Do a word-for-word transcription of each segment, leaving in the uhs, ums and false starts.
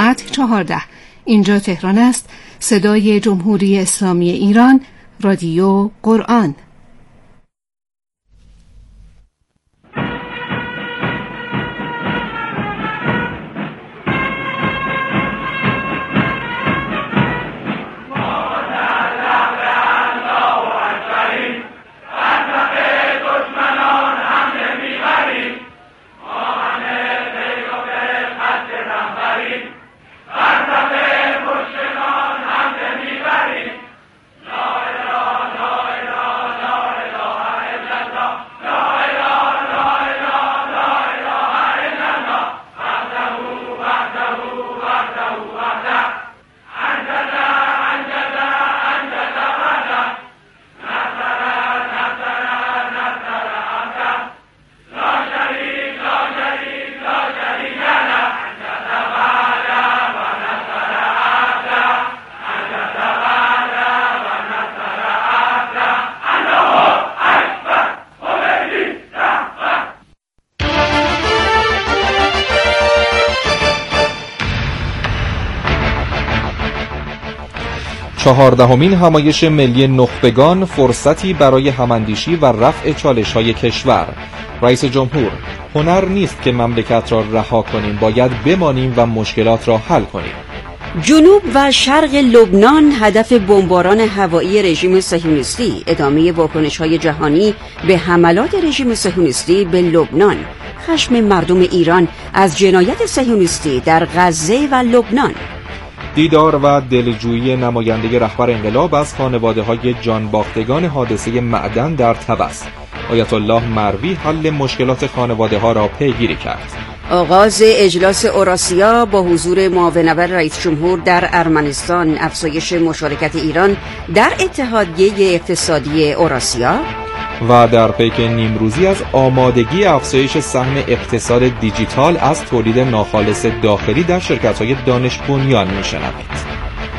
ساعت چهارده. اینجا تهران است. صدای جمهوری اسلامی ایران، رادیو قرآن. چهاردهمین همایش ملی نخبگان فرصتی برای هماندیشی و رفع چالش‌های کشور. رئیس جمهور: هنر نیست که مملکت را رها کنیم، باید بمانیم و مشکلات را حل کنیم. جنوب و شرق لبنان هدف بمباران هوایی رژیم صهیونیستی. ادامه واکنش‌های جهانی به حملات رژیم صهیونیستی به لبنان. خشم مردم ایران از جنایت صهیونیستی در غزه و لبنان. دیدار و دلجویی نماینده رهبر انقلاب از خانواده‌های جانباختگان حادثه معدن در طبس. آیت الله مروی حل مشکلات خانواده‌ها را پیگیری کرد. آغاز اجلاس اوراسیا با حضور معاون اول رئیس جمهور در ارمنستان. افزایش مشارکت ایران در اتحادیه اقتصادی اوراسیا. و در پیک نیمروزی از آمادگی افزایش سهم اقتصاد دیجیتال از تولید ناخالص داخلی در شرکت‌های دانش بنیان می‌شنوید.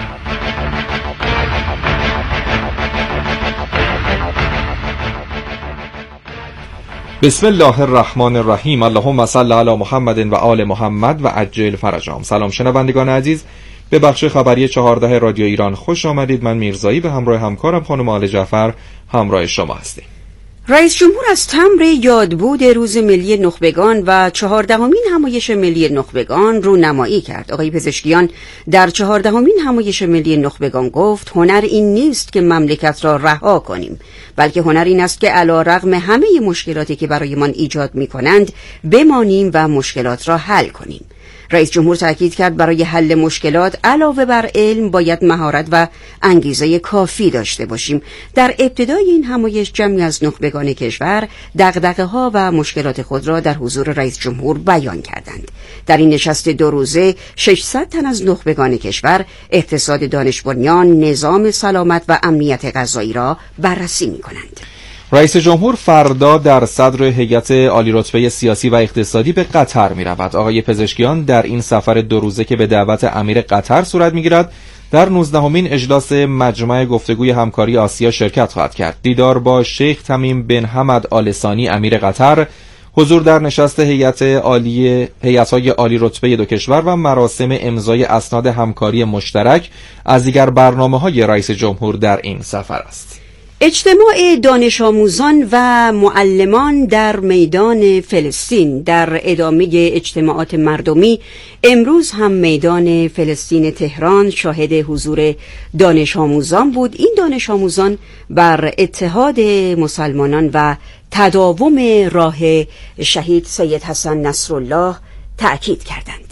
بسم الله الرحمن الرحیم. اللهم صل علی محمد و آل محمد و عجل فرجهم. سلام شنوندگان عزیز، به بخش خبری چهارده رادیو ایران خوش آمدید. من میرزایی به همراه همکارم خانم آل جعفر همراه شما هستیم. رئیس جمهور از تمبر یادبود روز ملی نخبگان و چهاردهمین همایش ملی نخبگان رونمایی کرد. آقای پزشکیان در چهاردهمین همایش ملی نخبگان گفت هنر این نیست که مملکت را رها کنیم، بلکه هنر این است که علی رغم همه مشکلاتی که برایمان ایجاد می‌کنند بمانیم و مشکلات را حل کنیم. رئیس جمهور تاکید کرد برای حل مشکلات علاوه بر علم باید مهارت و انگیزه کافی داشته باشیم. در ابتدای این همایش جمعی از نخبگان کشور دغدغه‌ها و مشکلات خود را در حضور رئیس جمهور بیان کردند. در این نشست دو روزه ششصد تن از نخبگان کشور اقتصاد دانش بنیان، نظام سلامت و امنیت غذایی را بررسی می‌کنند. رئیس جمهور فردا در صدر هیئت عالی رتبه سیاسی و اقتصادی به قطر می رود. آقای پزشکیان در این سفر دو روزه که به دعوت امیر قطر صورت می گیرد در نوزدهمین اجلاس مجمع گفتگوی همکاری آسیا شرکت خواهد کرد. دیدار با شیخ تمیم بن حمد آل ثانی امیر قطر، حضور در نشست هیئت عالی هیئت‌های عالی رتبه دو کشور و مراسم امضای اسناد همکاری مشترک از دیگر برنامه‌های رئیس جمهور در این سفر است. اجتماع دانش آموزان و معلمان در میدان فلسطین. در ادامه اجتماعات مردمی امروز هم میدان فلسطین تهران شاهد حضور دانش آموزان بود. این دانش آموزان بر اتحاد مسلمانان و تداوم راه شهید سید حسن نصرالله تأکید کردند.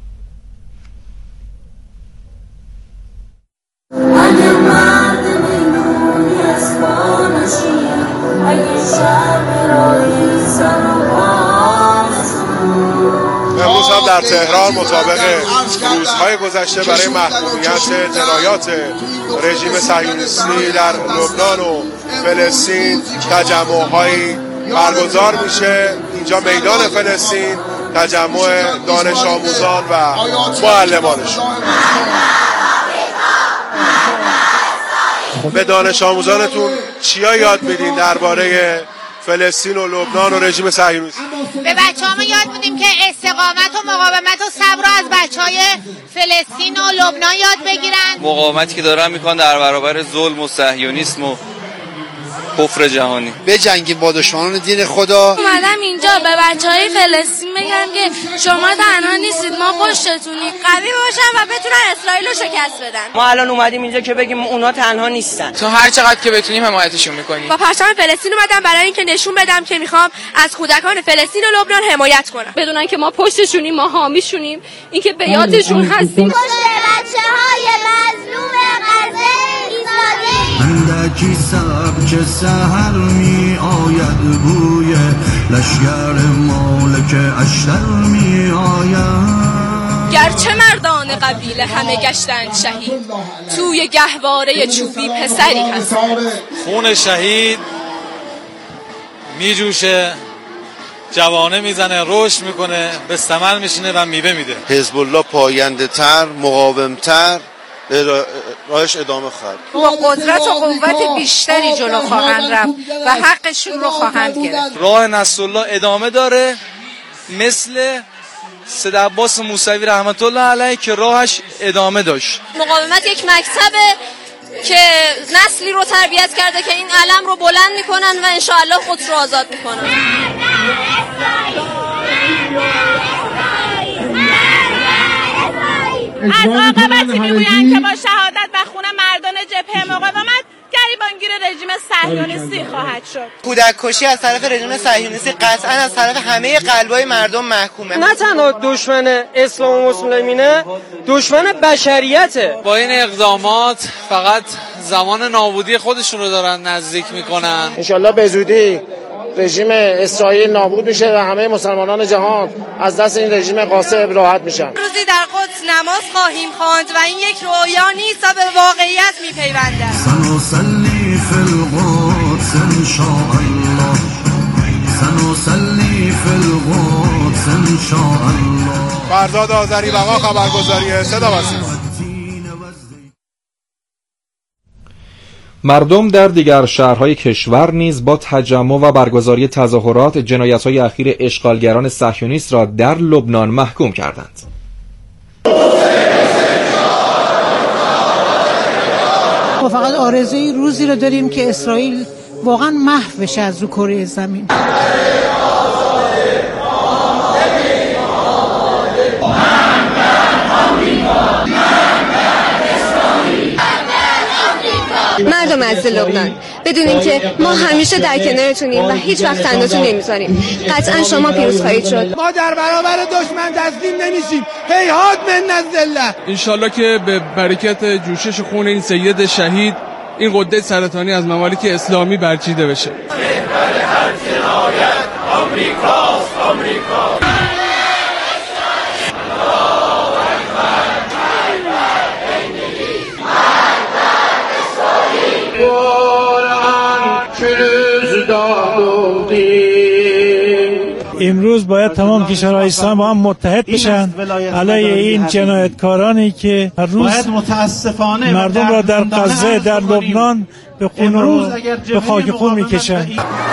امروز هم در تهران مطابق روزهای گذشته برای محکومیت جنایات رژیم صهیونیستی در لبنان و فلسطین تجمع‌هایی برگزار میشه. اینجا میدان فلسطین تجمع دانش آموزان و معلمانشون. به دانش آموزانتون چیا یاد میدین درباره فلسطین و لبنان و رژیم صهیونیستی. به بچه‌ها ما یاد بودیم که استقامت و مقاومت و صبر رو از بچهای فلسطین و لبنان یاد بگیرن. مقاومتی که دارن میکنن در برابر ظلم و صهیونیسم و کفر جهانی. بجنگیم با دشمنان دین خدا. اومدم اینجا به بچهای فلسطین بگم که شما تنها نیستید، ما پشتتونیم، قوی باشن و بتونن اسرائیل رو شکست بدن. ما الان اومدیم اینجا که بگیم اونا تنها نیستن. تو هر چقدر که بتونیم حمایتشون میکنیم. با پرچم فلسطین اومدم برای اینکه نشون بدم که میخوام از کودکان فلسطین و لبنان حمایت کنم. بدونن که ما پشتشونیم، ما حامیشونیم، اینکه به یادشون هستیم. پشت بچه‌های مظلوم غزه ایستادیم. اندکی صبر که سحر می آید بوی لشگر مالک اشتر می آید. گرچه مردان قبیله همه گشتند شهید، توی گهواره چوبی پسری هست. خون شهید می جوشه، جوانه میزنه، رشد میکنه، به ثمر میشینه و میوه میده. حزب الله پاینده تر، مقاوم تر راهش ادامه خواهد. با قدرت و قوت بیشتری جلو خواهند رفت و حقشون رو خواهند گرفت. راه نصرالله ادامه داره، مثل سید عباس موسوی رحمت الله علیه که راهش ادامه داشت. مقاومت یک مکتبه که نسلی رو تربیت کرده که این علم رو بلند میکنن و انشاءالله خود رو آزاد میکنن. از عاقبتی میگویند که با شهادت و خون مردان جبهه مقاومت گریبانگیر رژیم صهیونیستی خواهد شد. کودک کشی از طرف رژیم صهیونیستی قطعا از طرف همه قلب‌های مردم محکومه. نه تنها دشمن اسلام و مسلمینه، دشمن بشریته. با این اقدامات فقط زمان نابودی خودشون رو دارن نزدیک میکنن. انشالله به زودی رژیم اسرائیل نابود میشه و همه مسلمانان جهان از دست این رژیم غاصب راحت میشن. روزی در قدس نماز خواهیم خواند و این یک رویا نیست و به واقعیت میپیونده. سنصلي في القدس ان شاء الله، سنصلي في القدس ان شاء الله. فرزاد آذری بقا، خبرگزاری صدا و سیما. مردم در دیگر شهرهای کشور نیز با تجمع و برگزاری تظاهرات جنایت‌های اخیر اشغالگران صهیونیست را در لبنان محکوم کردند. ما فقط آرزوی روزی رو داریم که اسرائیل واقعا محو بشه از رو کره زمین. مردم از لبنان بدونیم که ما همیشه در کنارتونیم و هیچ وقت تنهاتون نمیذاریم. قطعا شما پیروز خواهید شد. ما در برابر دشمن تسلیم نمیشیم. هیهات من نزله. انشالله که به برکت جوشش خون این سید شهید این غده سرطانی از ممالک اسلامی برچیده بشه. امروز باید تمام کشورهای اسلام با هم متحد بشن علیه این جنایتکارانی که هر روز مردم را در غزه، در لبنان به خون و به خاک خون میکشن.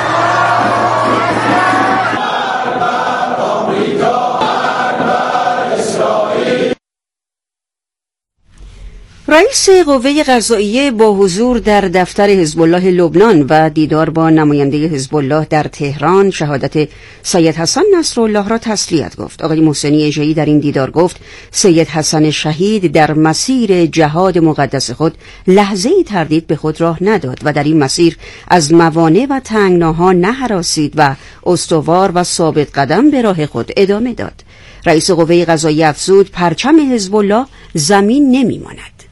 رئیس قوه قضاییه با حضور در دفتر حزب الله لبنان و دیدار با نماینده حزب الله در تهران شهادت سید حسن نصرالله را تسلیت گفت. آقای محسنی اژه‌ای در این دیدار گفت سید حسن شهید در مسیر جهاد مقدس خود لحظه‌ای تردید به خود راه نداد و در این مسیر از موانع و تنگناها نهراسید و استوار و ثابت قدم به راه خود ادامه داد. رئیس قوه قضاییه افزود پرچم حزب الله زمین نمی‌ماند.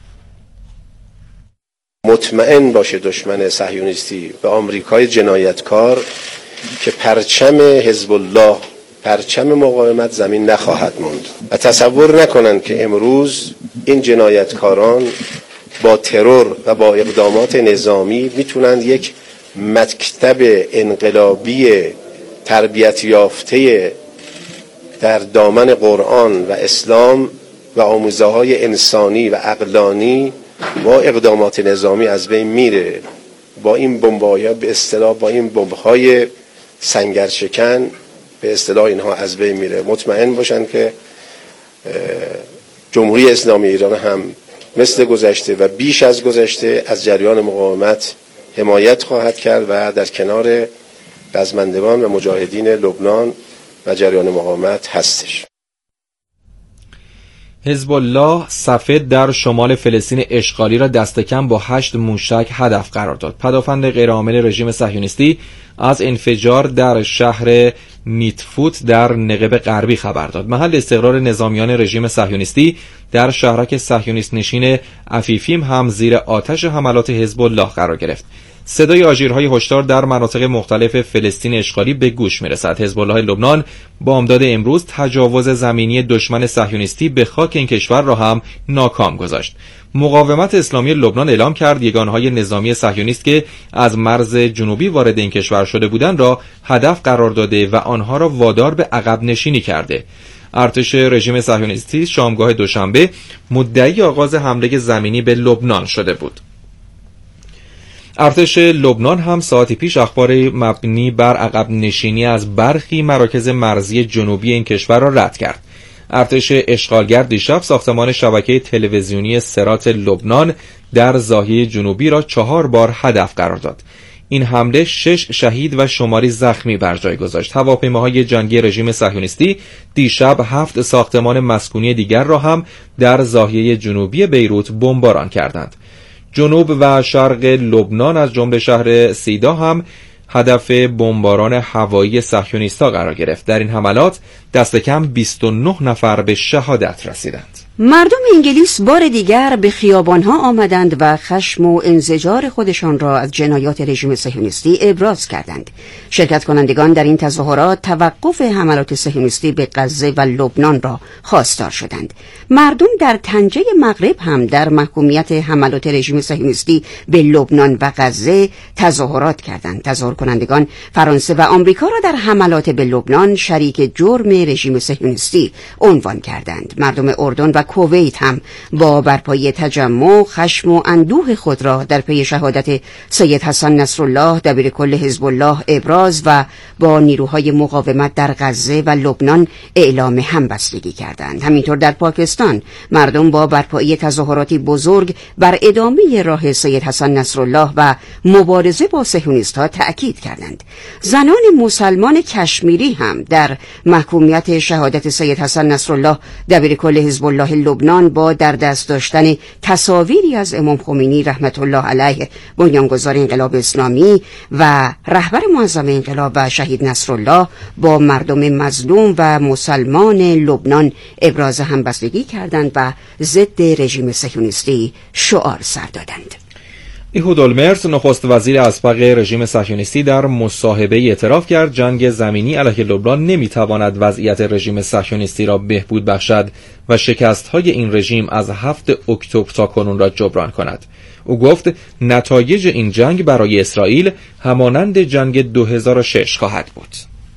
مطمئن باشه دشمن صهیونیستی به آمریکای جنایتکار که پرچم حزب الله، پرچم مقاومت زمین نخواهد موند و تصور نکنند که امروز این جنایتکاران با ترور و با اقدامات نظامی میتونند یک مکتب انقلابی تربیت یافته در دامن قرآن و اسلام و آموزه‌های انسانی و عقلانی با اقدامات نظامی از بین میره. با این بمب‌های به اصطلاح با این بمب‌های سنگرشکن به اصطلاح اینها از بین میره. مطمئن باشن که جمهوری اسلامی ایران هم مثل گذشته و بیش از گذشته از جریان مقاومت حمایت خواهد کرد و در کنار رزمندگان و مجاهدین لبنان و جریان مقاومت هستش. حزب الله صفه در شمال فلسطین اشغالی را دست کم با هشت موشک هدف قرار داد. پدافند غیرعامل رژیم صهیونیستی از انفجار در شهر نیتفوت در نقب غربی خبر داد. محل استقرار نظامیان رژیم صهیونیستی در شهرک صهیونیست نشین عفیفیم هم زیر آتش حملات حزب الله قرار گرفت. صدای آژیرهای هشدار در مناطق مختلف فلسطین اشغالی به گوش میرسد. حزب الله لبنان بامداد امروز تجاوز زمینی دشمن صهیونیستی به خاک این کشور را هم ناکام گذاشت. مقاومت اسلامی لبنان اعلام کرد یگانهای نظامی صهیونیست که از مرز جنوبی وارد این کشور شده بودند را هدف قرار داده و آنها را وادار به عقب نشینی کرده. ارتش رژیم صهیونیستی شامگاه دوشنبه مدعی آغاز حمله زمینی به لبنان شده بود. ارتش لبنان هم ساعتی پیش اخبار مبنی بر عقب نشینی از برخی مراکز مرزی جنوبی این کشور را رد کرد. ارتش اشغالگر دیشب ساختمان شبکه تلویزیونی سرات لبنان در ضاحیه جنوبی را چهار بار هدف قرار داد. این حمله شش شهید و شماری زخمی بر جای گذاشت. هواپیماهای جنگی رژیم صهیونیستی دیشب هفت ساختمان مسکونی دیگر را هم در ضاحیه جنوبی بیروت بمباران کردند. جنوب و شرق لبنان از جمله شهر سیدا هم هدف بمباران هوایی صهیونیست‌ها قرار گرفت. در این حملات دست کم بیست و نه نفر به شهادت رسیدند. مردم انگلیس بار دیگر به خیابانها آمدند و خشم و انزجار خودشان را از جنایات رژیم صهیونیستی ابراز کردند. شرکت کنندگان در این تظاهرات توقف حملات صهیونیستی به غزه و لبنان را خواستار شدند. مردم در طنجه مغرب هم در محکومیت حملات رژیم صهیونیستی به لبنان و غزه تظاهرات کردند. تظاهر کنندگان فرانسه و آمریکا را در حملات به لبنان شریک جرم رژیم صهیونیستی عنوان کردند. مردم اردن و کویت هم با برپایی تجمع خشم و اندوه خود را در پی شهادت سید حسن نصرالله دبیرکل حزب الله ابراز و با نیروهای مقاومت در غزه و لبنان اعلام همبستگی کردند. همینطور در پاکستان مردم با برپایی تظاهراتی بزرگ بر ادامه راه سید حسن نصرالله و مبارزه با صهیونیست‌ها تأکید کردند. زنان مسلمان کشمیری هم در محکومیت شهادت سید حسن نصرالله دبیرکل حزب الله لبنان با در دست داشتن تصاویری از امام خمینی رحمت الله علیه بنیانگذار انقلاب اسلامی و رهبر معظم انقلاب و شهید نصرالله با مردم مظلوم و مسلمان لبنان ابراز همبستگی کردند و ضد رژیم صهیونیستی شعار سر دادند. ایهود اولمرت نخست وزیر اسبق رژیم صهیونیستی در مصاحبه اعتراف کرد جنگ زمینی علیه لبنان نمیتواند وضعیت رژیم صهیونیستی را بهبود بخشد و شکست‌های این رژیم از هفتم اکتبر تا کنون را جبران کند. او گفت نتایج این جنگ برای اسرائیل همانند جنگ دو هزار و شش خواهد بود.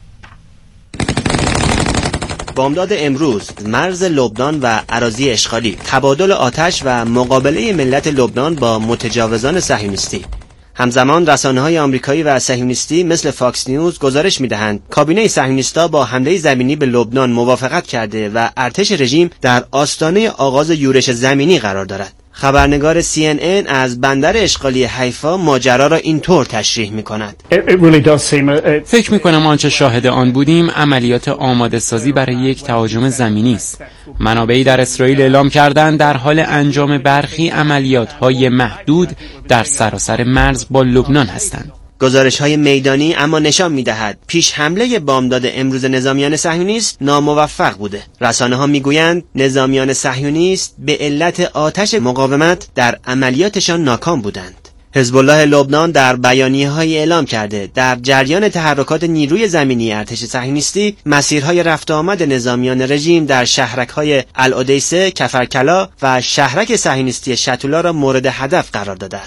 بامداد امروز مرز لبنان و اراضی اشغالی، تبادل آتش و مقابله ملت لبنان با متجاوزان صهیونیستی. همزمان رسانه‌های آمریکایی و صهیونیستی مثل فاکس نیوز گزارش می‌دهند کابینه صهیونیست‌ها با حمله زمینی به لبنان موافقت کرده و ارتش رژیم در آستانه آغاز یورش زمینی قرار دارد. خبرنگار سی ان ان از بندر اشغالی حیفا ماجرا را اینطور تشریح می‌کند. فکر می‌کنم آنچه شاهد آن بودیم عملیات آماده سازی برای یک تهاجم زمینی است. منابعی در اسرائیل اعلام کردند در حال انجام برخی عملیات‌های محدود در سراسر مرز با لبنان هستند. گزارش‌های میدانی اما نشان می‌دهد پیش حمله بامداد امروز نظامیان صهیونیست ناموفق بوده. رسانه‌ها می‌گویند نظامیان صهیونیست به علت آتش مقاومت در عملیاتشان ناکام بودند. حزب الله لبنان در بیانیه‌های اعلام کرده در جریان تحرکات نیروی زمینی ارتش صهیونیستی مسیرهای رفت و آمد نظامیان رژیم در شهرک‌های العدیسه، کفرکلا و شهرک صهیونیستی شتولا را مورد هدف قرار داده است.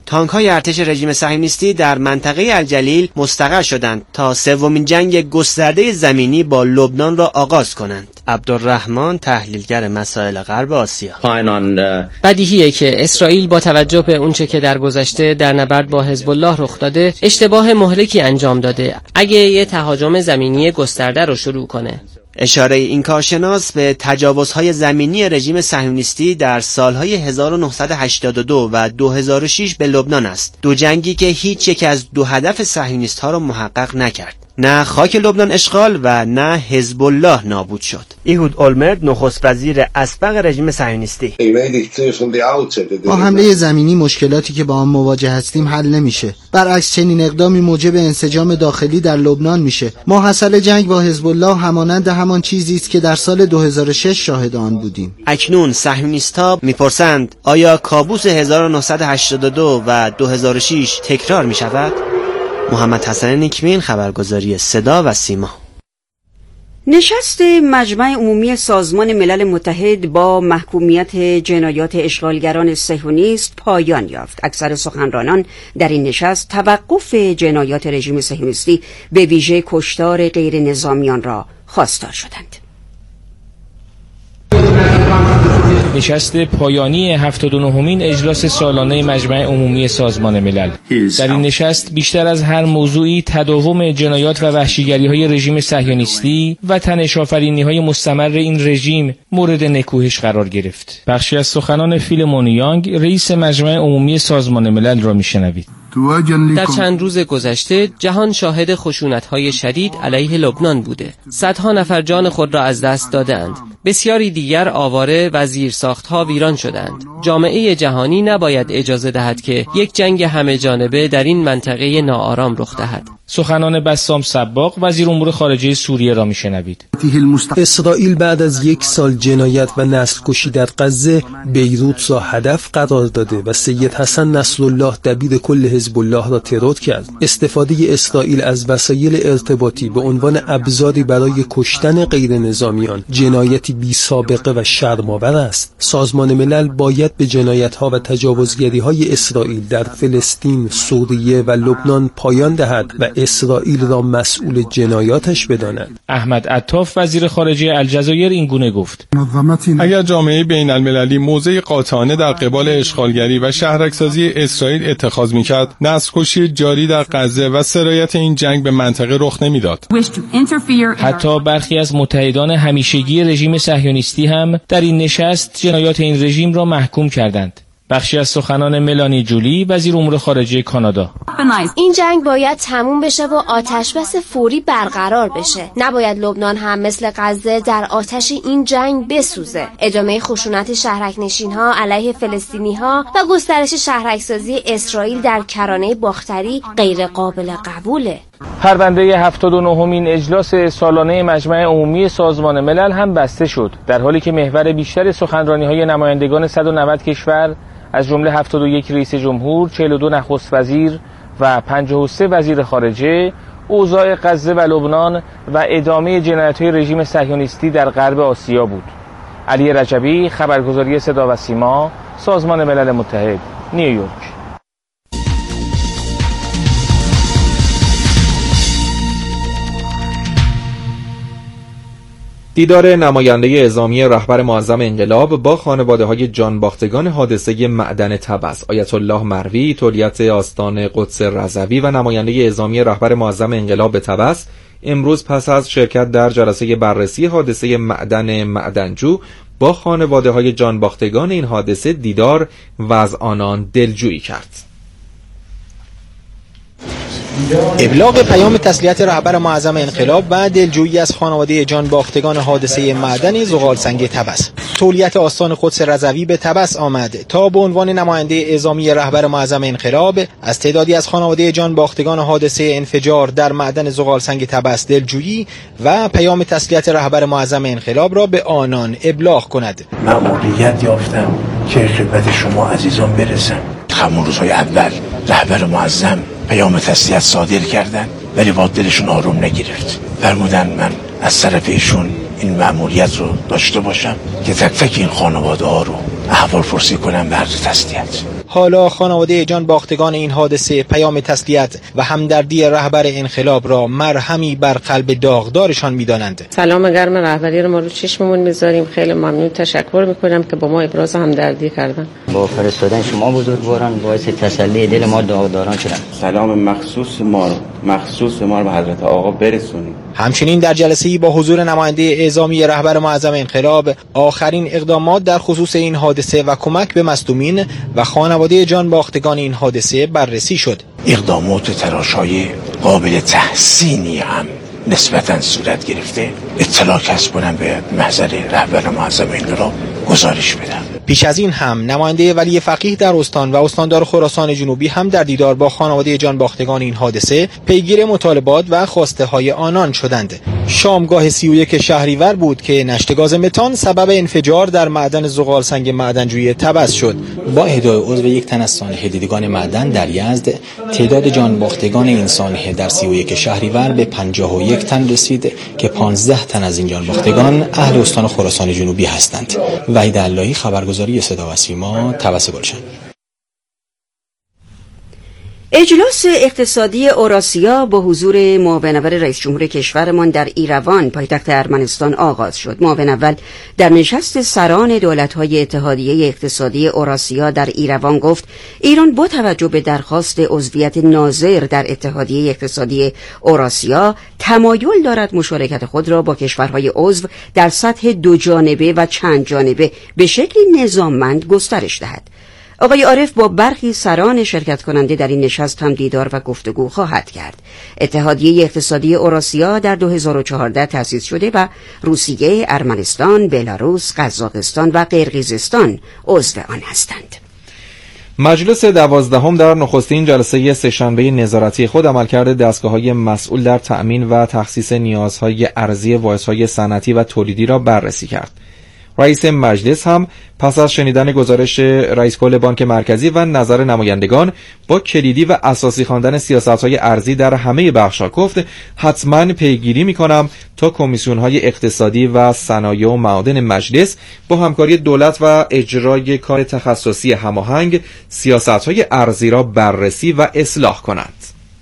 تانک‌های ارتش رژیم صهیونیستی در منطقه الجلیل مستقر شدند تا سومین جنگ گسترده زمینی با لبنان را آغاز کنند. عبدالرحمن، تحلیلگر مسائل غرب آسیا: بدیهیه که اسرائیل با توجه به اونچه که در گذشته در نبرد با حزب الله رخ داده اشتباه مهلکی انجام داده اگه یه تهاجم زمینی گسترده رو شروع کنه. اشاره این کارشناس به تجاوزهای زمینی رژیم صهیونیستی در سالهای هزار و نهصد و هشتاد و دو و دو هزار و شش به لبنان است، دو جنگی که هیچ یک از دو هدف صهیونیست‌ها را محقق نکرد. نه خاک لبنان اشغال و نه حزب الله نابود شد. ایهود اولمرت، نخست وزیر اسبق رژیم صهیونیستی: با حمله زمینی مشکلاتی که با آن مواجه هستیم حل نمیشه. برعکس چنین اقدامی موجب انسجام داخلی در لبنان میشه. ماحصل جنگ با حزب الله همانند همان چیزی است که در سال دو هزار و شش شاهد آن بودیم. اکنون صهیونیست‌ها میپرسند آیا کابوس هزار و نهصد و هشتاد و دو و دو هزار و شش تکرار میشود؟ محمد حسن نیکمین، خبرگزاری صدا و سیما. نشست مجمع عمومی سازمان ملل متحد با محکومیت جنایات اشغالگران صهیونیست پایان یافت. اکثر سخنرانان در این نشست توقف جنایات رژیم صهیونیستی به ویژه کشتار غیر نظامیان را خواستار شدند. نشست پایانی هفتاد و نهمین اجلاس سالانه مجمع عمومی سازمان ملل. در این نشست بیشتر از هر موضوعی تداوم جنایات و وحشیگری‌های رژیم صهیونیستی و تنش‌آفرینی‌های مستمر این رژیم مورد نکوهش قرار گرفت. بخشی از سخنان فیلمون یانگ، رئیس مجمع عمومی سازمان ملل را میشنوید. در چند روز گذشته جهان شاهد خشونت‌های شدید علیه لبنان بوده. صدها نفر جان خود را از دست دادند. بسیاری دیگر آواره و زیرساخت‌ها ویران شدند. جامعه جهانی نباید اجازه دهد که یک جنگ همه جانبه در این منطقه ناآرام رخ دهد. سخنان بسام صباغ، وزیر امور خارجه سوریه را میشنوید. اسرائیل بعد از یک سال جنایت و نسل کشی در غزه بیروت را هدف قرار داده و سید حسن نصرالله دبیر کل حزب الله را ترور کرد. استفاده اسرائیل از وسایل ارتباطی به عنوان ابزاری برای کشتن غیر نظامیان جنایتی بی سابقه و شرم‌آور است. سازمان ملل باید به جنایت‌ها و تجاوزگری‌های اسرائیل در فلسطین، سوریه و لبنان پایان دهد و اسرائیل را مسئول جنایاتش بداند. احمد عطاف، وزیر خارجه الجزایر، این گونه گفت: اگر جامعه بین المللی موضع قاطعانه در قبال اشغالگری و شهرک‌سازی اسرائیل اتخاذ می‌کرد، نسل‌کشی جاری در غزه و سرایت این جنگ به منطقه رخ نمی‌داد. حتی برخی از متحدان همیشگی رژیم صهیونیستی هم در این نشست جنایات این رژیم را محکوم کردند. بخشی از سخنان ملانی جولی، وزیر امور خارجه کانادا: این جنگ باید تموم بشه و آتش بس فوری برقرار بشه. نباید لبنان هم مثل غزه در آتش این جنگ بسوزه. ادامه خشونت شهرک‌نشین‌ها علیه فلسطینی‌ها و گسترش شهرک‌سازی اسرائیل در کرانه باختری غیر قابل قبوله. پرونده هفتاد و نهمین اجلاس سالانه مجمع عمومی سازمان ملل هم بسته شد، در حالی که محور بیشتر سخنرانی‌های نمایندگان صد و نود کشور از جمله هفتاد و یک رئیس جمهور، چهل و دو نخست وزیر و پنجاه و سه وزیر خارجه، اوضاع غزه و لبنان و ادامه جنایت‌های رژیم صهیونیستی در غرب آسیا بود. علی رجبی، خبرگزاری صدا و سیما، سازمان ملل متحد، نیویورک. دیدار نماینده اعزامی رهبر معظم انقلاب با خانواده‌های جانباختگان حادثه معدن طبس، آیت الله مروی، تولیت آستان قدس رضوی و نماینده اعزامی رهبر معظم انقلاب به طبس امروز پس از شرکت در جلسه بررسی حادثه معدن معدنجو با خانواده‌های جانباختگان این حادثه دیدار و از آنان دلجویی کرد. ابلاغ پیام تسلیت رهبر معظم انقلاب و دلجویی از خانواده جانباختگان حادثه معدن زغالسنگ طبس. تولیت آستان قدس رضوی به طبس آمد تا به عنوان نماینده اعزامی رهبر معظم انقلاب از تعدادی از خانواده جانباختگان حادثه انفجار در معدن زغالسنگ طبس دلجویی و پیام تسلیت رهبر معظم انقلاب را به آنان ابلاغ کند. مأموریت یافتم که خدمت شما عزیزان برسم. همون روزهای اول رهبر معظم پیام تسلیت صادر کردن ولی با دلشون آروم نگرفت. فرمودن من از طرف ایشون این مأموریت رو داشته باشم که تک تک این خانواده ها رو احوال پرسی کنم به عرض تسلیت. حالا خانواده جان باختگان این حادثه پیام تسلیت و همدردی رهبر انقلاب را مرهمی بر قلب داغدارشان می‌دانند. سلام گرم رهبری رو ما رو چشممون می‌ذاریم. خیلی ممنون، تشکر می‌کنم که با ما ابراز همدردی کردن. با فرستادن شما بزرگواران باعث تسلی دل ما داغداران شدن. سلام مخصوص ما رو مخصوص ما رو به حضرت آقا برسونید. همچنین در جلسه‌ای با حضور نماینده اعزامی رهبر معظم انقلاب آخرین اقدامات در خصوص این حادثه و کمک به مصدومین و خانواده جان باختگان این حادثه بررسی شد. اقدامات تراشای قابل تحسینی هم نسبتاً صورت گرفته. اطلاع کسب کنم به محضر رهبر معظم انقلاب گزارش بدم. پیش از این هم نماینده ولی فقیه در استان و استاندار خراسان جنوبی هم در دیدار با خانواده جان باختگان این حادثه پیگیر مطالبات و خواسته های آنان شدند. شامگاه سی و یک شهریور بود که نشت گاز متان سبب انفجار در معدن زغال سنگ معدنجویی طبس شد. با اهدای عضو یک تن از سانحه دیدگان معدن در یزد، تعداد جان باختگان این سانحه در سی و یک شهریور به پنجاه و یک تن رسید که پانزده تن از این جان باختگان اهل استان خراسان جنوبی هستند. وحید اللهی، خبرگزاری صدا و سیما، طبس گلشن. اجلاس اقتصادی اوراسیا با حضور معاون اول رئیس جمهور کشورمان در ایروان پایتخت ارمنستان آغاز شد. معاون اول در نشست سران دولت‌های اتحادیه اقتصادی اوراسیا در ایروان گفت ایران با توجه به درخواست عضویت ناظر در اتحادیه اقتصادی اوراسیا تمایل دارد مشارکت خود را با کشورهای عضو در سطح دو جانبه و چند جانبه به شکلی نظاممند گسترش دهد. آقای عارف با برخی سران شرکت کننده در این نشست هم دیدار و گفتگو خواهد کرد. اتحادیه اقتصادی اوراسیا در دو هزار و چهارده تأسیس شده و روسیه، ارمنستان، بلاروس، قزاقستان و قرقیزستان عضو آن هستند. مجلس دوازدهم در نخستین جلسه سه‌شنبه نظارتی خود عملکرد دستگاه‌های مسئول در تأمین و تخصیص نیازهای ارزی واحدهای صنعتی و تولیدی را بررسی کرد. رئیس مجلس هم پس از شنیدن گزارش رئیس کل بانک مرکزی و نظر نمایندگان با کلیدی و اساسی خواندن سیاست‌های ارزی در همه بخش‌ها گفت حتما پیگیری می‌کنم تا کمیسیون‌های اقتصادی و صنایع و معادن مجلس با همکاری دولت و اجرای کار تخصصی هماهنگ سیاست‌های ارزی را بررسی و اصلاح کنند.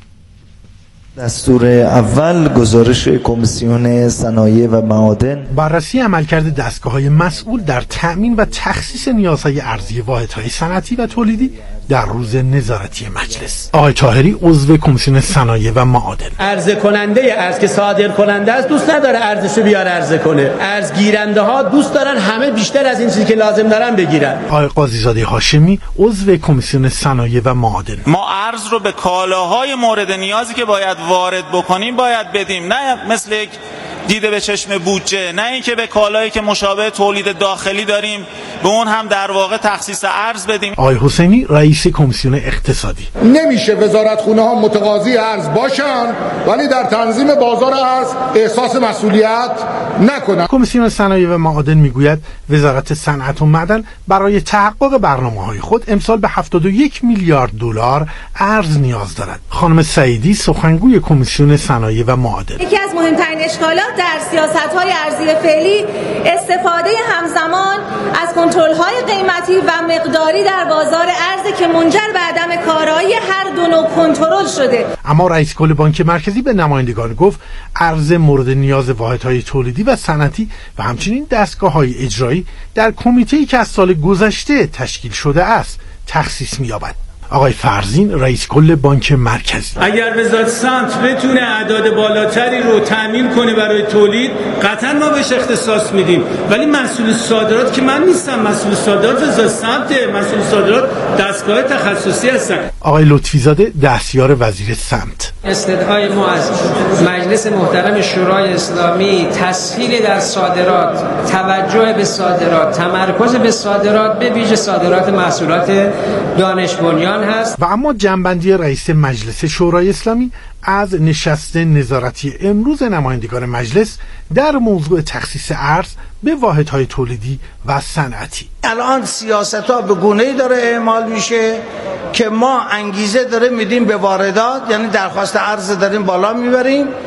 دستور اول، گزارش کمیسیون صنایع و معادن، بررسی عملکرد دستگاه‌های مسئول در تأمین و تخصیص نیازهای ارزی واحدهای صنعتی و تولیدی در روز نظارتی مجلس. آقای طاهری عضو کمیسیون صنایع و معادن: عرضه کننده ارز که صادر کننده است دوست نداره ارزشو بیاره عرضه کنه، ارز گیرنده ها دوست دارن همه بیشتر از این چیزی که لازم دارن بگیرن. آقای قاضیزاده هاشمی عضو کمیسیون صنایع و معادن: ما ارز رو به کالاهای مورد نیازی که باید وارد بکنیم باید بدیم، نه مثل یک دیده به چشم بودجه، نه اینکه به کالایی که مشابه تولید داخلی داریم به اون هم در واقع تخصیص ارز بدیم. آقای حسینی رئیس کمیسیون اقتصادی: نمیشه وزارتخونه ها متقاضی ارز باشن ولی در تنظیم بازار ارز احساس مسئولیت نکنن. کمیسیون صنایع و معادن میگوید وزارت صنعت و معدن برای تحقق برنامه‌های خود امسال به هفتاد و یک میلیارد دلار ارز نیاز دارد. خانم سعیدی سخنگوی کمیسیون صنایع و معادن: یکی از مهمترین اشکالات در سیاست‌های ارزی فعلی استفاده همزمان از کنترل‌های قیمتی و مقداری در بازار ارز که منجر به عدم کارایی هر دو نوع کنترل شده. اما رئیس کل بانک مرکزی به نمایندگان گفت ارز مورد نیاز واحدهای تولیدی و صنعتی و همچنین دستگاه‌های اجرایی در کمیته‌ای که از سال گذشته تشکیل شده است تخصیص می‌یابد. آقای فرزین رئیس کل بانک مرکزی: اگر وزارت صنعت بتونه اعداد بالاتری رو تامین کنه برای تولید قطعا ما بهش اختصاص میدیم، ولی مسئول صادرات که من نیستم، مسئول صادرات وزارت صنعت، مسئول صادرات دستگاه تخصصی هستن. آقای لطفی زاده دستیار وزیر صنعت: استدعای ما از مجلس محترم شورای اسلامی تسهیل در صادرات، توجه به صادرات، تمرکز به صادرات به ویژه صادرات محصولات دانش بنیان هست. و اما جنبندی رئیس مجلس شورای اسلامی از نشست نظارتی امروز نمایندگان مجلس در موضوع تخصیص ارز به واحدهای تولیدی و صنعتی: الان سیاست‌ها به گونه‌ای داره اعمال میشه که ما انگیزه داره میدیم به واردات، یعنی درخواست ارز داریم بالا میبریم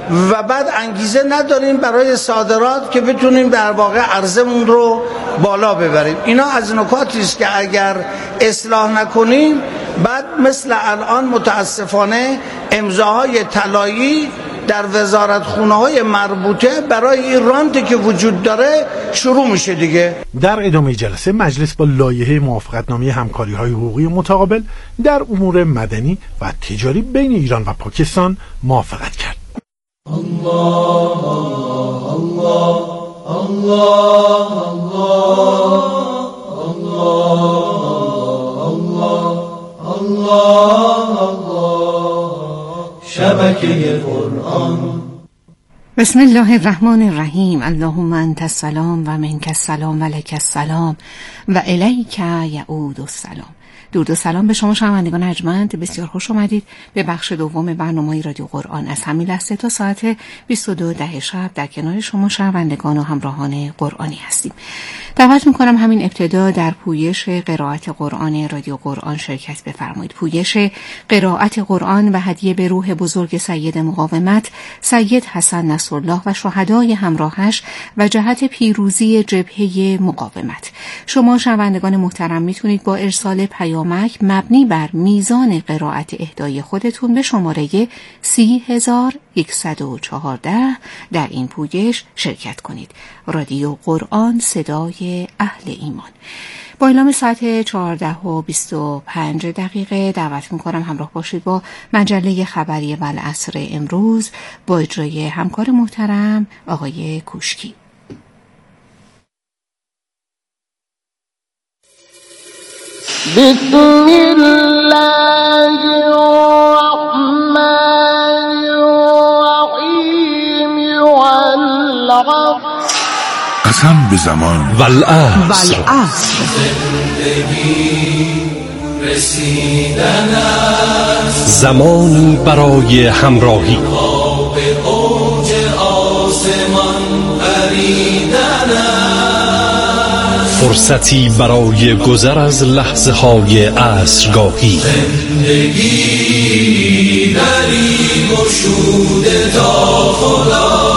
و بعد انگیزه نداریم برای صادرات که بتونیم در واقع عرضمون رو بالا ببریم. اینا از نکاتی است که اگر اصلاح نکنیم بعد مثل الان متاسفانه امضاهای طلایی در وزارتخونه‌های مربوطه برای این رانتی که وجود داره شروع میشه دیگه. در ادامه جلسه مجلس با لایحه موافقتنامه همکاری‌های حقوقی متقابل در امور مدنی و تجاری بین ایران و پاکستان موافقت کرد. الله الله الله الله الله الله الله شبکه قرآن. بسم الله الرحمن الرحیم. اللهم انت السلام و منک السلام و لک السلام و الیک یعود السلام. درود و سلام به شما شنوندگان ارجمند، بسیار خوش آمدید به بخش دوم برنامه رادیو قرآن. از همین لحظه تا ساعت بیست و دو ده شب در کنار شما شنوندگان و همراهان قرآنی هستیم. دعوت میکنم همین ابتدا در پویش قرائت قرآن رادیو قرآن شرکت بفرمایید. پویش قرائت قرآن و هدیه به روح بزرگ سید مقاومت سید حسن نصرالله و شهدای همراهش و جهت پیروزی جبهه مقاومت. شما شنوندگان محترم میتونید با ارسال پیامک مبنی بر میزان قرائت اهدای خودتون به شماره سی هزار و صد و چهارده در این پویش شرکت کنید. رادیو قرآن، صدای اهل ایمان. با اعلام ساعت چهارده و بیست و پنج دقیقه دعوت میکنم همراه باشید با مجله خبری والعصر امروز با اجرای همکار محترم آقای کوشکی. بسم الله الرحمن الرحیم والعصر. قسم به زمان والعصر. زندگی رسیدن است، زمانی برای همراهی، به اوج آسمان پریدن است، فرصتی برای گذر از لحظه های عصرگاهی. زندگی دری گشوده تا خدا.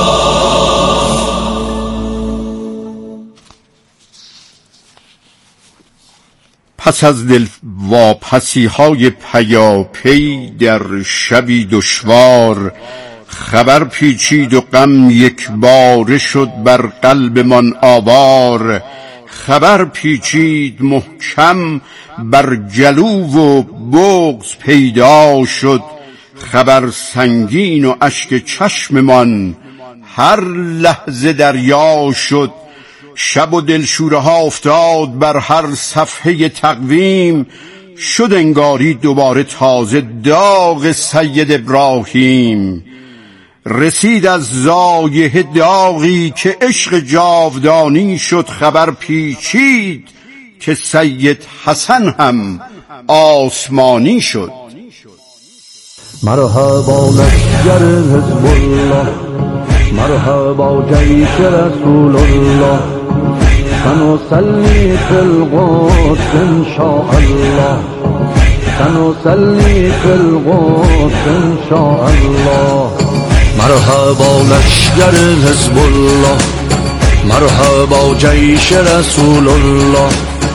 پس از دل واپسی های پیاپی در شبی دشوار، خبر پیچید و غم یک باره شد بر قلب من آوار. خبر پیچید محکم بر جلو و بغض پیدا شد، خبر سنگین و اشک چشم من هر لحظه دریا شد. شب و دلشوره ها افتاد بر هر صفحه تقویم، شد انگاری دوباره تازه داغ سید ابراهیم. رسید از زایه داغی که عشق جاودانی شد، خبر پیچید که سید حسن هم آسمانی شد. مرحبا لشکر حزب الله، مرحبا جیش رسول الله، سنصلي في القدس إن شاء الله، سنصلي في القدس إن شاء الله. مرحبا لشکر حزب الله، مرحبا جیش رسول الله،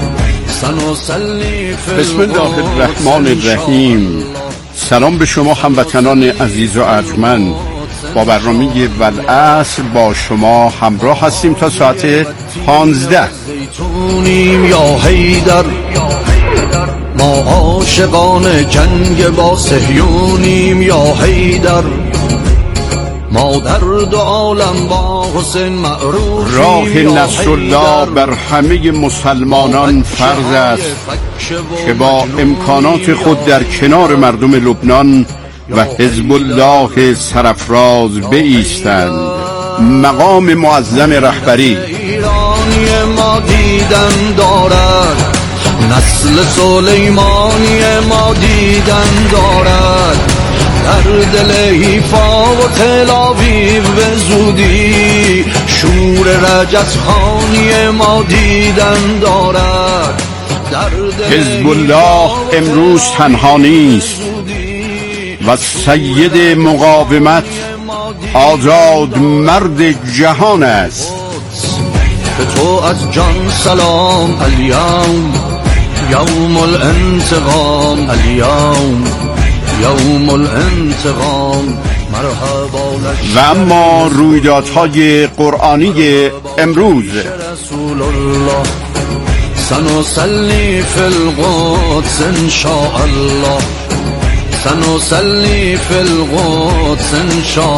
سنصلي في بسم الله الرحمن الرحیم. سلام به شما هموطنان عزیز و ارجمند. با برنامه والعصر با شما همراه هستیم تا ساعت پانزده. زیتونیم یا حیدر، ما عاشقان جنگ با صهیونیم یا حیدر، ما در دو عالم با حسین معروفیم. راه نصرالله بر همه مسلمانان فرض است که با امکانات خود در کنار مردم لبنان و حزب الله سرافراز بایستند. مقام معظم رهبری ایرانی ما دیدن دارد، نسل سلیمانی ما دیدن دارد، در دل حیفا و تل‌آویو به زودی شور رجزخانی ما دیدن دارد. حزب الله امروز تنها نیست و سید مقاومت آزاد مرد جهان است. به تو از جان سلام الیوم یوم الانتقام الیوم یوم الانتقام مرحبا و اما رویدادهای قرآنی امروز. رسول الله سنصلي في القدس ان شاء الله سنصلي في القدس ان شاء